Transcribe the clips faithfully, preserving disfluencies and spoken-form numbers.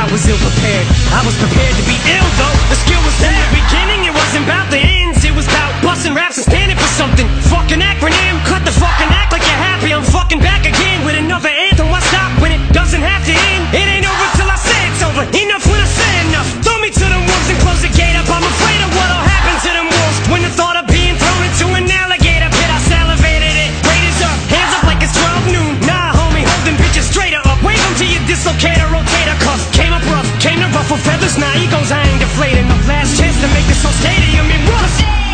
I was ill prepared. I was prepared to be ill though, the skill was there. In the beginning it wasn't about the ends, it was about busting raps and standing for something. Fucking acronym, cut the fucking act like you're happy. I'm fucking back again with another anthem. Why stop when it doesn't have to end? It ain't over till I say it's over. Enough when I say enough. Throw me to the wolves and close the gate up. I'm afraid of what'll happen to them wolves when the thought of being thrown into an alligator pit. I salivated it. Raiders up, hands up like it's twelve noon. Nah, homie, holding bitches straighter up. Wave them to your dislocator, rotator cuff. Came up rough, came to ruffle feathers. Nah, egos, I ain't deflated. No last chance to make this whole stadium in rough.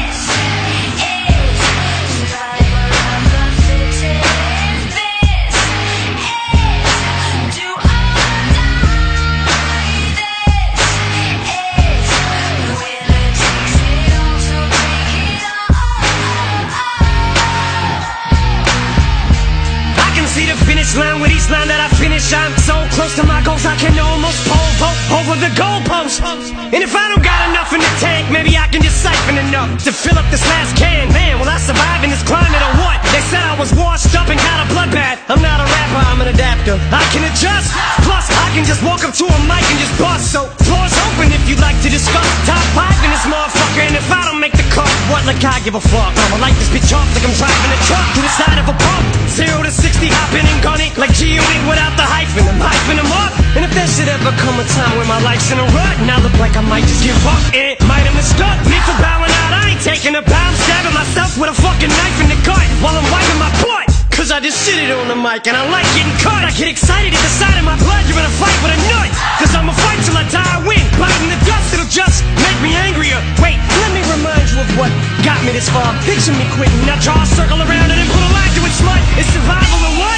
See the finish line with each line that I finish. I'm so close to my goals I can almost pole vault over the goalpost. And if I don't got enough in the tank, maybe I can just siphon enough to fill up this last can. Man, will I survive in this climate or what? They said I was washed up and got a bloodbath. I'm not a rapper, I'm an adapter. I can adjust, plus I can just walk up to a mic and just bust. So floor's open if you'd like to discuss. Top five in this motherfucker, and if I don't make the cut, what, like I give a fuck? I'ma light this bitch off like I'm driving a truck to the side of a pump. Zero to sixty, hopping and gunning like G-Unit without the hyphen. I'm hyping them up. And if there should ever come a time where my life's in a rut and I look like I might just give up, and it might have mistook me for bowing out, I ain't taking a bow. I'm stabbing myself with a fucking knife in the gut while I'm wiping my butt, cause I just shit it on the mic and I like getting cut. I get excited at the sight of my blood. You're in a fight with a nut, cause I'ma fight till I die. I win, biting the dust, it'll just make me angrier. Wait, let me remind you of what got me this far. Picture me quitting, now draw a circle around it and put a line to it, smut. It's survival or what?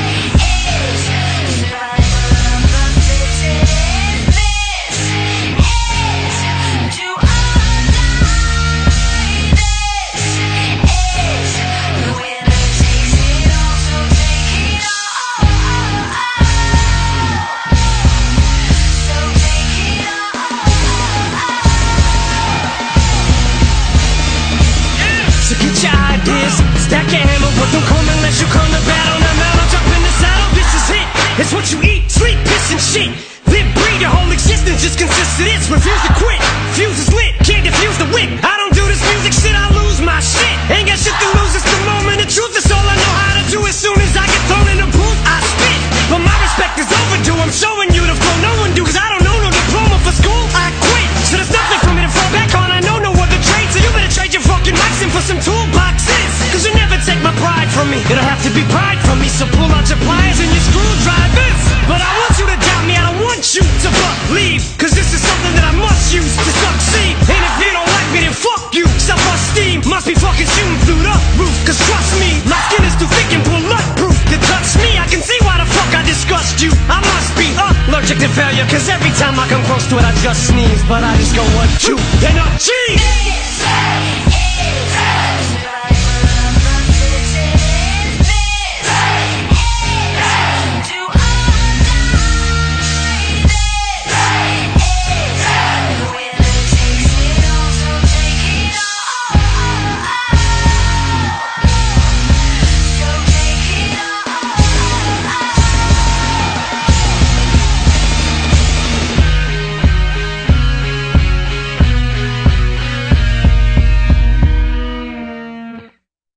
Stack your hammer, but don't come unless you come to battle. Now, now, I'll jump in the saddle, this is it. It's what you eat, sleep, piss, and shit. Live, breathe, your whole existence just consists of this. Refuse to quit, fuse is lit, can't defuse the wick. I don't do this music shit, I lose my shit. Ain't got shit to lose, it's the moment of truth. It's all I know how to do. As soon as I get thrown in the booth, I spit. But my respect is overdue, I'm showing you the flow no one do. Cause I don't know no diploma for school, I quit. So there's nothing for me to fall back on, I know no other trade. So you better trade your fucking mics in for some toolboxes. Cause you never take my pride from me. It'll have to be pride from me. So pull out your pliers and your screwdrivers. But I want you to doubt me, I don't want you to believe. Cause this is something that I must use to succeed. And if you don't like me, then fuck you. Self-esteem must be fucking shooting through the roof. Cause trust me, my skin is too thick and bulletproof to touch me. I can see why the fuck I disgust you. I must be allergic to failure. Cause every time I come close to it, I just sneeze. But I just go one, two, then a cheese.